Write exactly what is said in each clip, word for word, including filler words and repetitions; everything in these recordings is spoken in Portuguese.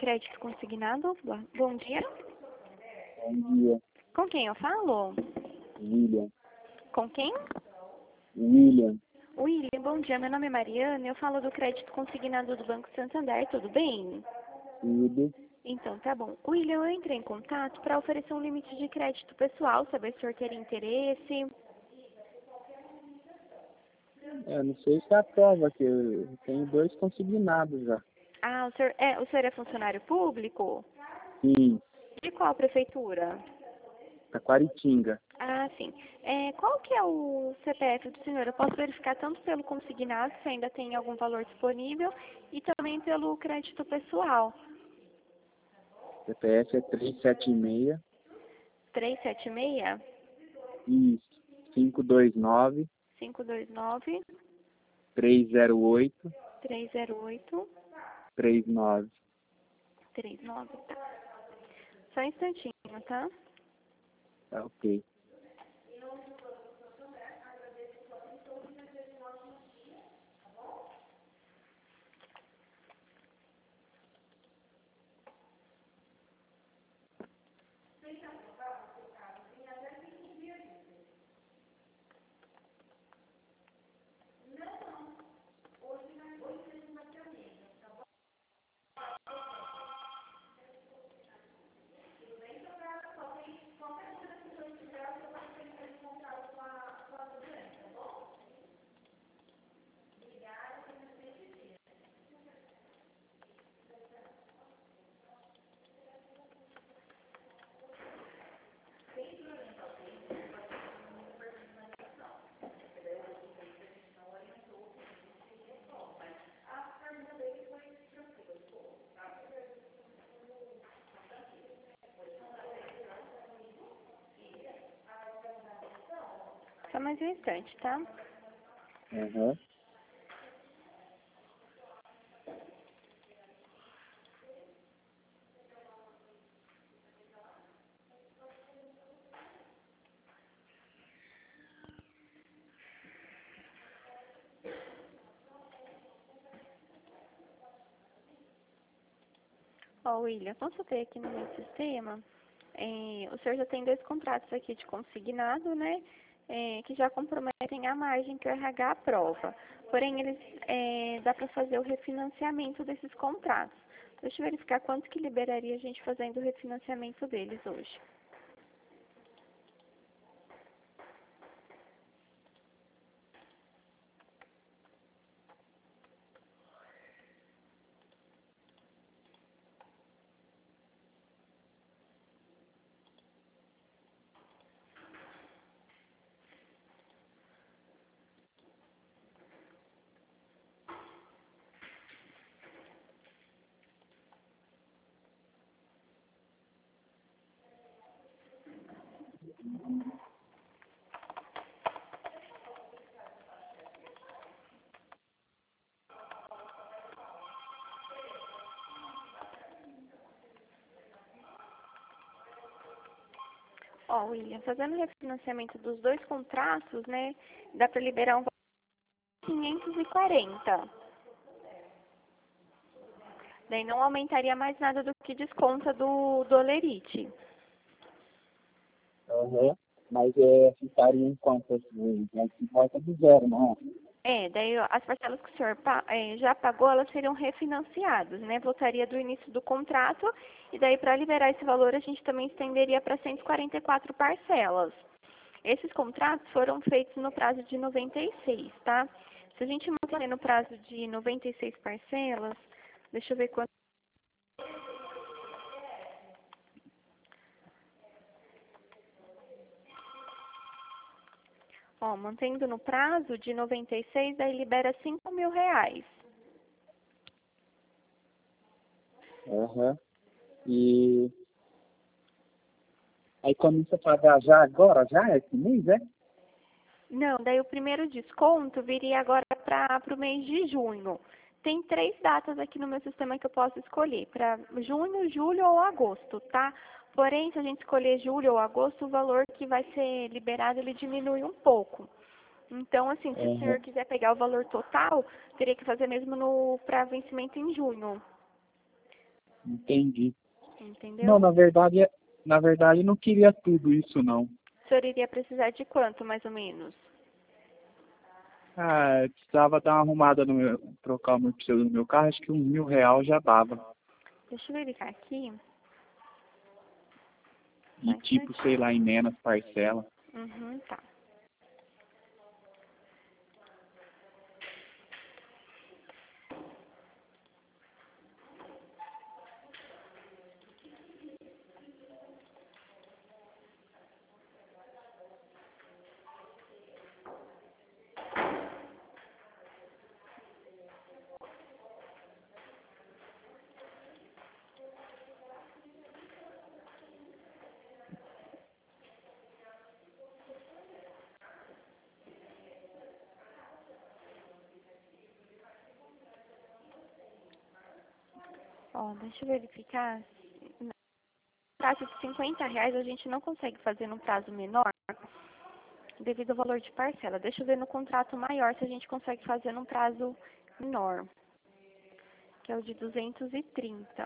Crédito Consignado. Bom dia. Bom dia, Com quem eu falo? William. Com quem? William, William, bom dia. Meu nome é Mariana. Eu falo do Crédito Consignado do Banco Santander. Tudo bem? tudo. Então, tá bom. William, eu entrei em contato para oferecer um limite de crédito pessoal, saber se o senhor teria interesse. É, não sei se é a prova, que eu tenho dois consignados já. Ah, o senhor é, o senhor é funcionário público? Sim, De qual prefeitura? Taquaritinga. Ah, sim. É, qual que é o C P F do senhor? Eu posso verificar tanto pelo consignado, se ainda tem algum valor disponível, e também pelo crédito pessoal. C P F é trezentos e setenta e seis, trezentos e setenta e seis, isso, cinco dois nove, cinco dois nove, três zero oito, três zero oito, três nove. três nove, tá. Só um instantinho, tá? Tá ok. Só mais um instante, tá? Aham. Ó, William, consultei aqui no meu sistema. É, o senhor já tem dois contratos aqui de consignado, né? É, que já comprometem a margem que o R H aprova. Porém, eles é, dá para fazer o refinanciamento desses contratos. Deixa eu verificar quanto que liberaria a gente fazendo o refinanciamento deles hoje. Ó, William, fazendo o refinanciamento dos dois contratos, né? Dá para liberar um valor de quinhentos e quarenta. Daí não aumentaria mais nada do que desconta do Dolerite. Aham. Mas é, ficaria em quanto assim? A gente volta do zero, não É, daí ó, as parcelas que o senhor pa- eh, já pagou, elas seriam refinanciadas, né? Voltaria do início do contrato e daí para liberar esse valor a gente também estenderia para cento e quarenta e quatro parcelas. Esses contratos foram feitos no prazo de noventa e seis, tá? Se a gente manter no prazo de noventa e seis parcelas, deixa eu ver quanto. Ó, mantendo no prazo de noventa e seis, daí libera cinco mil reais. é? Aham. E aí começa a pagar já agora, já esse mês, é? Não, daí o primeiro desconto viria agora para o mês de junho. Tem três datas aqui no meu sistema que eu posso escolher, para junho, julho ou agosto, tá? Porém, se a gente escolher julho ou agosto, o valor que vai ser liberado, ele diminui um pouco. Então, assim, se o senhor Aham. quiser pegar o valor total, teria que fazer mesmo no para vencimento em junho. Entendi. Entendeu? Não, na verdade, é- na verdade, eu não queria tudo isso, não. O senhor iria precisar de quanto, mais ou menos? Ah, eu precisava dar uma arrumada no meu, trocar o meu pneu do meu carro, acho que um mil real já dava. Deixa eu verificar aqui. Só E um tipo, instantinho. sei lá, em menos parcela. Uhum, tá. Ó, deixa eu verificar. No prazo de cinquenta reais a gente não consegue fazer num prazo menor devido ao valor de parcela. Deixa eu ver no contrato maior se a gente consegue fazer num prazo menor, que é o de duzentos e trinta.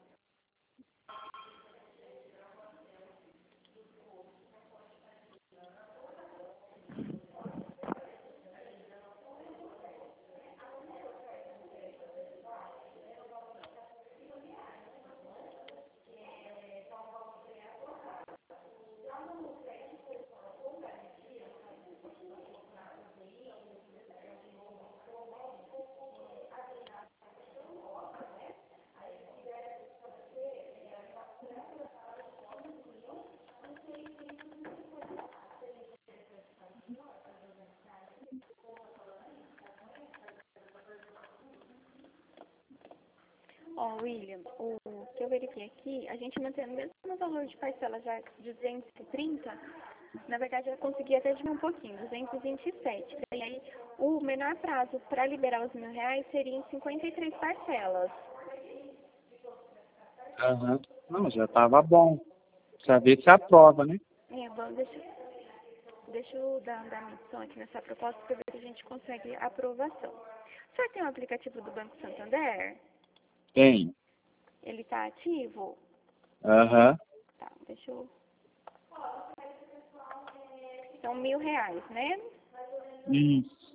Ó, William, o que eu verifiquei aqui, a gente mantendo o mesmo valor de parcela já de duzentos e trinta, na verdade eu consegui até diminuir um pouquinho, duzentos e vinte e sete. E aí, o menor prazo para liberar os mil reais seria em cinquenta e três parcelas. Aham. Não, já tava bom. Precisa ver se aprova, né? É, bom, deixa, deixa eu dar andamento aqui nessa proposta para ver se a gente consegue a aprovação. O senhor tem o aplicativo do Banco Santander? Tem. Ele está ativo? Aham. Tá, deixa eu... São mil reais, né? Isso.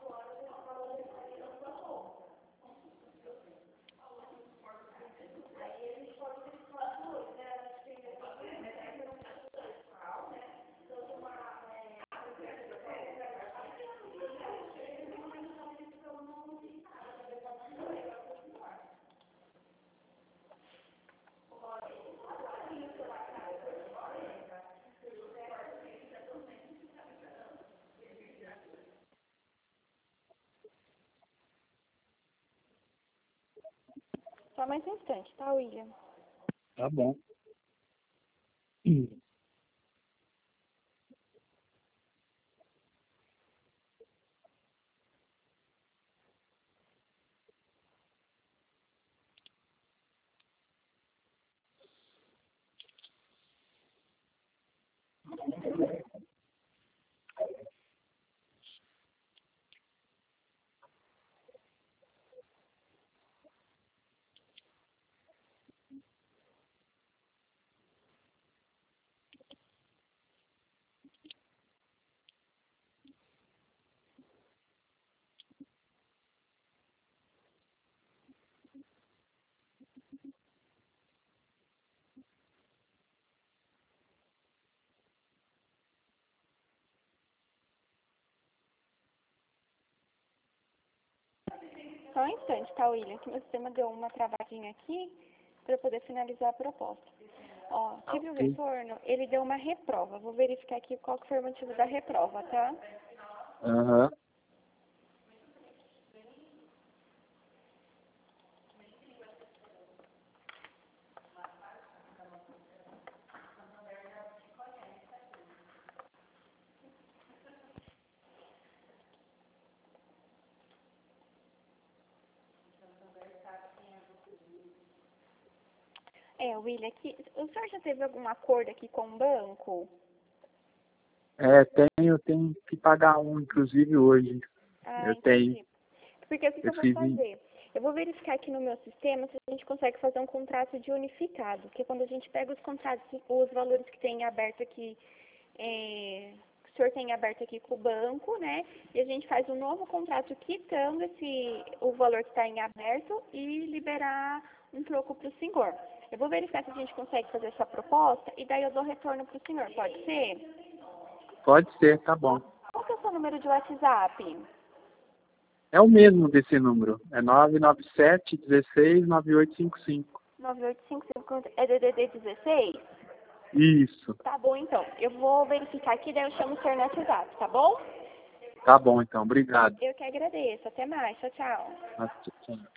Só mais um instante, tá, William? Tá bom. Só um instante, tá, William? Que meu sistema deu uma travadinha aqui para eu poder finalizar a proposta. Ó, tive o Ok. retorno, ele deu uma reprova. Vou verificar aqui qual que foi o motivo da reprova, tá? Aham. É, William, aqui, o senhor já teve algum acordo aqui com o banco? É, tenho, eu tenho que pagar um, inclusive hoje. Ah, Eu tenho. entendi. Porque o que, que Eu eu vou fiz em. fazer? Eu vou verificar aqui no meu sistema se a gente consegue fazer um contrato de unificado, porque quando a gente pega os contratos, os valores que tem aberto aqui, é, que o senhor tem aberto aqui com o banco, né? E a gente faz um novo contrato quitando esse, o valor que está em aberto e liberar um troco para o senhor. Eu vou verificar se a gente consegue fazer essa proposta e daí eu dou retorno para o senhor, pode ser? Pode ser, tá bom. Qual que é o seu número de WhatsApp? É o mesmo desse número. É nove nove sete, dezesseis, nove oito cinco cinco. nove oito cinco cinco é D D D dezesseis? Isso. Tá bom, então. Eu vou verificar aqui, daí eu chamo o senhor no WhatsApp, tá bom? Tá bom, então. Obrigado. Eu que agradeço. Até mais. Tchau, tchau. Tchau.